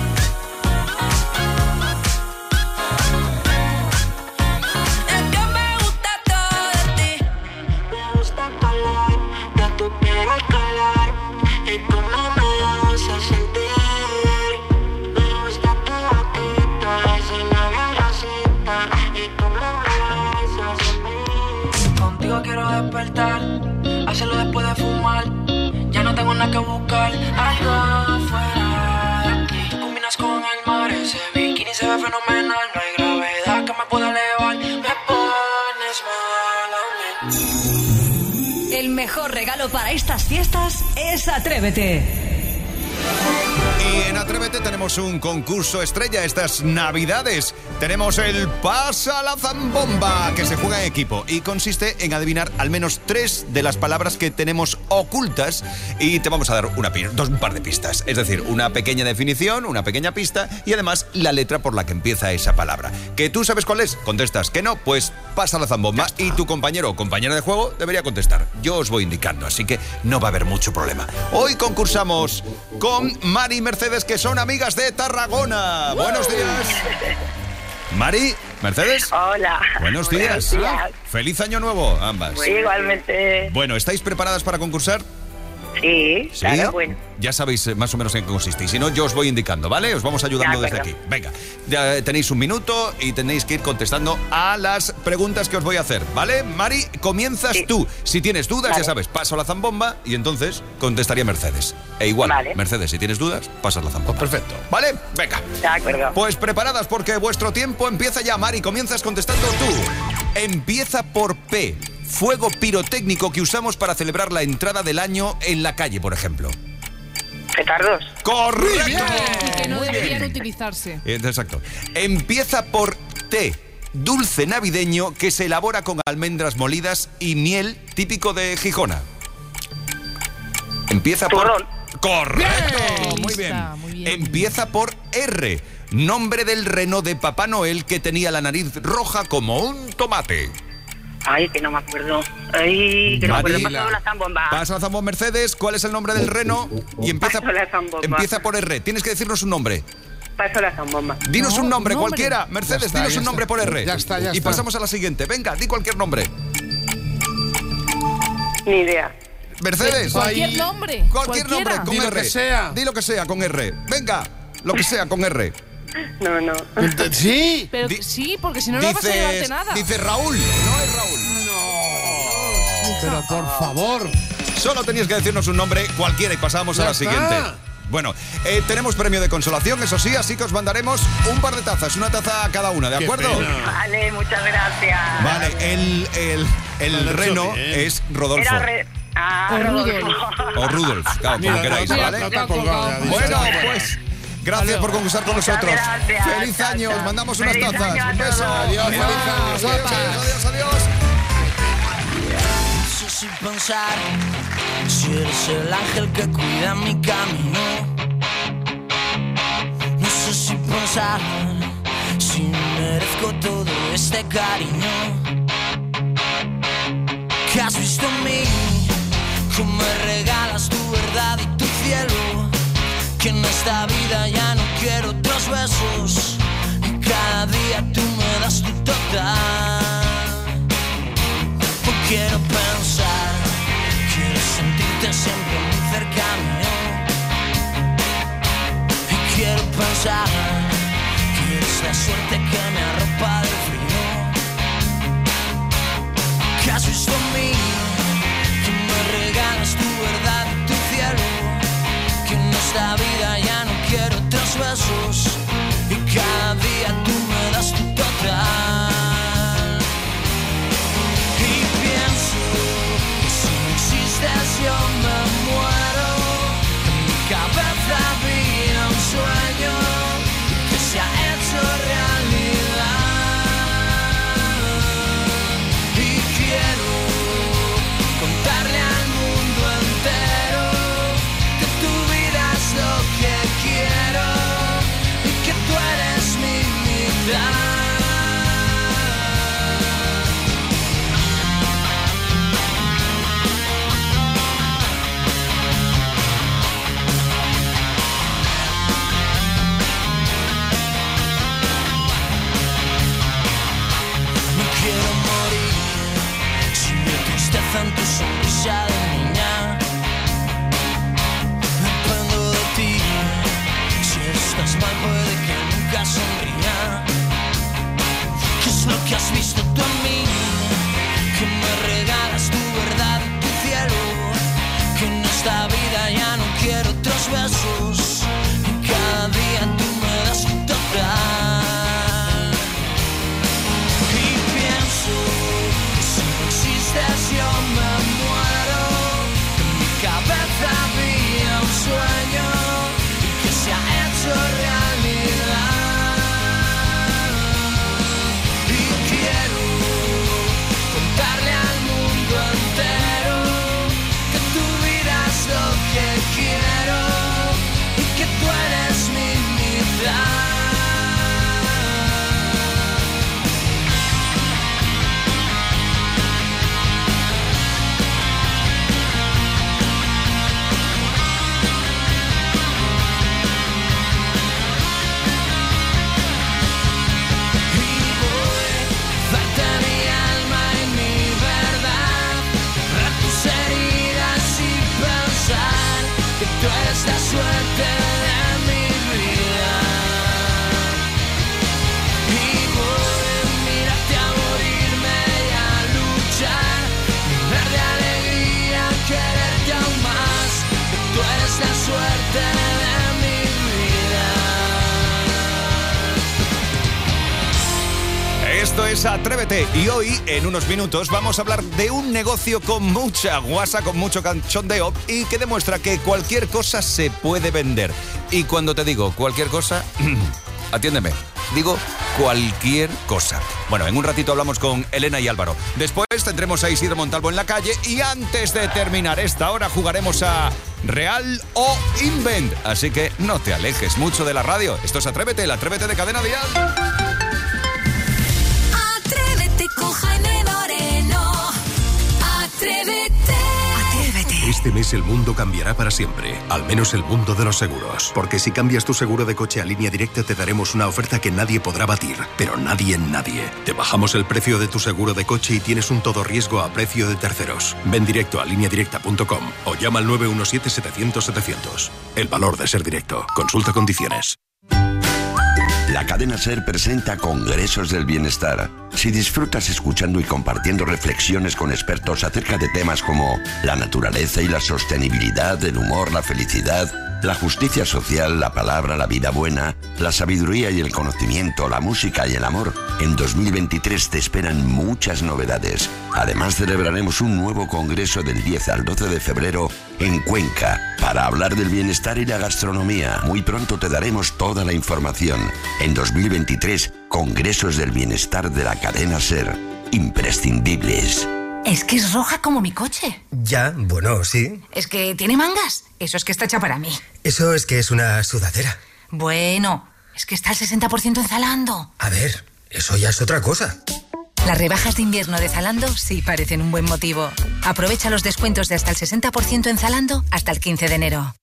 Es que me gusta todo de ti. Me gusta el color de tu piel al color y cómo me hace sentir. Me gusta tu boquita, ese labio rosita y cómo me hace sentir. Contigo quiero despertar, hacerlo después de fumar. Ya no tengo nada que buscar, algo fuera de aquí. Tú combinas con el mar, ese bikini se ve fenomenal. No hay gravedad que me pueda elevar, me pones mal a mí. El mejor regalo para estas fiestas es Atrévete. Y en Atrévete tenemos un concurso estrella estas Navidades. Tenemos el Pasa la Zambomba, que se juega en equipo y consiste en adivinar al menos 3 de las palabras que tenemos ocultas y te vamos a dar un par de pistas. Es decir, una pequeña definición, una pequeña pista y además la letra por la que empieza esa palabra. ¿Que tú sabes cuál es? Contestas que no, pues pasa la zambomba y tu compañero o compañera de juego debería contestar. Yo os voy indicando, así que no va a haber mucho problema. Hoy concursamos con Mari y Mercedes, que son amigas de Tarragona. Buenos días. Mari, Mercedes. Hola. Buenos días. Feliz año nuevo, ambas. Igualmente. Bueno, ¿estáis preparadas para concursar? Sí, ¿Sí? claro, bueno. Ya sabéis más o menos en qué consiste. Y si no, yo os voy indicando, ¿vale? Os vamos ayudando desde aquí. Venga, ya tenéis un minuto y tenéis que ir contestando a las preguntas que os voy a hacer, ¿vale? Mari, comienzas tú. Si tienes dudas, ya sabes, paso la zambomba y entonces contestaría Mercedes. E igual, Mercedes, si tienes dudas, pasas la zambomba. Pues perfecto. ¿Vale? Venga. De acuerdo. Pues preparadas porque vuestro tiempo empieza ya, Mari. Comienzas contestando tú. Empieza por P. Fuego pirotécnico que usamos para celebrar la entrada del año en la calle, por ejemplo. Petardos. ¡Correcto! Y que no deberían utilizarse. Exacto. Empieza por T. Dulce navideño que se elabora con almendras molidas y miel típico de Gijona. Empieza por... ¡Correcto! Muy bien. Empieza por R. Nombre del reno de Papá Noel que tenía la nariz roja como un tomate. Ay, que no me acuerdo. Ay, que no me acuerdo. Paso la zambomba. Pasa la zambomba, Mercedes. ¿Cuál es el nombre del reno? Y empieza por R. Tienes que decirnos un nombre. Paso la zambomba. Dinos un nombre cualquiera. Mercedes, dinos un nombre por R. Ya está. Y pasamos a la siguiente. Venga, di cualquier nombre. Ni idea. Mercedes. Cualquier nombre. Cualquier nombre con Di R. lo que sea. Di lo que sea con R. Venga, lo que sea con R. No. ¿Sí? Pero sí, porque si no, no vas a llevarte nada. Dice Raúl. No es Raúl. Pero por favor. Solo tenías que decirnos un nombre cualquiera y pasamos a la siguiente. Bueno, tenemos premio de consolación, eso sí, así que os mandaremos un par de tazas, una taza a cada una, ¿de acuerdo? Vale, muchas gracias. Vale, el reno es Rodolfo. Rodolfo. O Rudolf, claro, como queráis, ¿vale? Bueno, pues gracias por concursar con nosotros. Gracias. Feliz año, os mandamos unas Feliz tazas. año a Un beso. todos. Adiós, Adiós, feliz año. adiós. Adiós. No sé si pensar si eres el ángel que cuida mi camino. No sé si pensar si merezco todo este cariño que has visto en mí, que me regalas tu verdad y tu cielo, que en esta vida ya no quiero otros besos, y cada día tú me das tu total. Quiero pensar, quiero sentirte siempre muy cerca mío. Y quiero pensar que eres la suerte que me arropa del frío. Que has visto en mí, que me regalas tu verdad y tu cielo, que en esta vida ya no quiero otros besos, y cada día tú me das tu total. Yo me muero, en mi cabeza había un sueño que se ha hecho realidad. Y quiero contarle al mundo entero que tu vida es lo que quiero y que tú eres mi mitad. En tu sonrisa de niña dependo de ti. Si estás mal puede que nunca sonría. ¿Qué es lo que has visto tú en mí? Que me regalas tu verdad y tu cielo, que en esta vida ya no quiero otros besos, y cada día tú me das tu total. Y pienso que si no existes yo me muero, en mi cabeza había un sueño que se ha hecho realidad. Y quiero contarle al mundo entero que tu vida es lo que quiero y que tú eres mi mitad. Tú eres la suerte de mi vida. Y voy a mirarte a morirme y a luchar, ver de alegría, quererte aún más. Tú eres la suerte de mi vida. Esto es Atrévete y hoy, en unos minutos, vamos a hablar de un negocio con mucha guasa, con mucho cachondeo y que demuestra que cualquier cosa se puede vender. Y cuando te digo cualquier cosa, atiéndeme, digo cualquier cosa. Bueno, en un ratito hablamos con Elena y Álvaro. Después tendremos a Isidro Montalvo en la calle y antes de terminar esta hora jugaremos a Real o Invent. Así que no te alejes mucho de la radio. Esto es Atrévete, el Atrévete de Cadena Dial. Con Jaime Moreno. Atrévete. Este mes el mundo cambiará para siempre, al menos el mundo de los seguros. Porque si cambias tu seguro de coche a Línea Directa te daremos una oferta que nadie podrá batir, pero nadie. Te bajamos el precio de tu seguro de coche y tienes un todo riesgo a precio de terceros. Ven directo a lineadirecta.com o llama al 917-700-700. El valor de ser directo. Consulta condiciones. La cadena SER presenta Congresos del Bienestar. Si disfrutas escuchando y compartiendo reflexiones con expertos acerca de temas como la naturaleza y la sostenibilidad, el humor, la felicidad, La justicia social, la palabra, la vida buena, la sabiduría y el conocimiento, la música y el amor. En 2023 te esperan muchas novedades. Además, celebraremos un nuevo congreso del 10 al 12 de febrero en Cuenca para hablar del bienestar y la gastronomía. Muy pronto te daremos toda la información. En 2023, Congresos del Bienestar de la cadena SER. Imprescindibles. Es que es roja como mi coche. Ya, bueno, sí. Es que tiene mangas. Eso es que está hecha para mí. Eso es que es una sudadera. Bueno, es que está al 60% en Zalando. A ver, eso ya es otra cosa. Las rebajas de invierno de Zalando sí parecen un buen motivo. Aprovecha los descuentos de hasta el 60% en Zalando hasta el 15 de enero.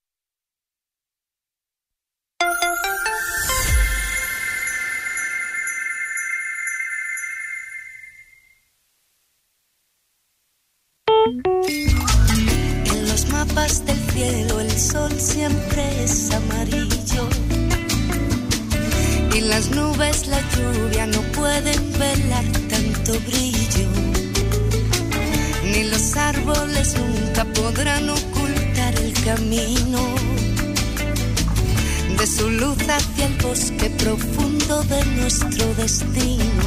En los mapas del cielo el sol siempre es amarillo y las nubes, la lluvia no pueden velar tanto brillo, ni los árboles nunca podrán ocultar el camino de su luz hacia el bosque profundo de nuestro destino.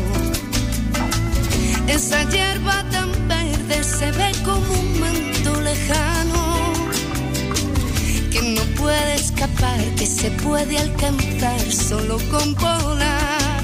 Esa hierba tan verde se ve como un manto lejano que no puede escapar, que se puede alcanzar solo con volar.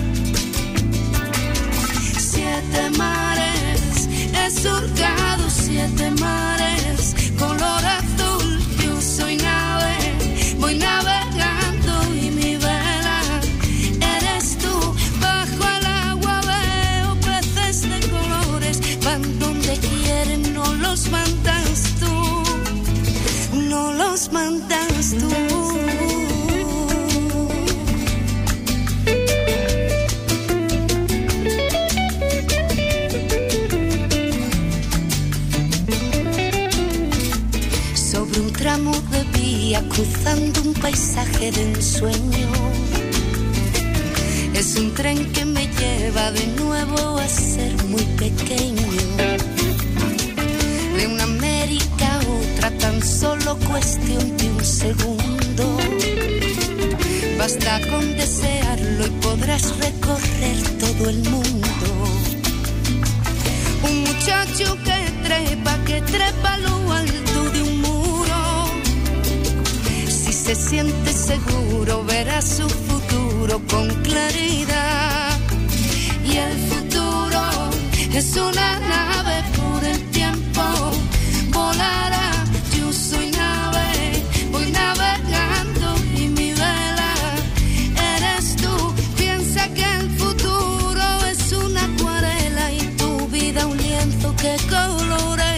7 mares he surcado, 7 mares color azul. Yo soy nave, voy navegando y mi vela eres tú. Bajo el agua veo peces de colores, van donde quieren, no los mandas tú, no los mandas tú. Sobre un tramo de vía, cruzando un paisaje de ensueño, es un tren que me lleva de nuevo a ser muy pequeño. De una América a otra, tan solo cuestión de un segundo. Basta con desearlo y podrás recorrer todo el mundo. Un muchacho que trepa a lo alto de un muro. Si se siente seguro, verá su futuro con claridad. Y el futuro es una nave por el tiempo, volará. Yo soy nave, voy navegando y mi vela eres tú. Piensa que el futuro es una acuarela y tu vida un lienzo que colora.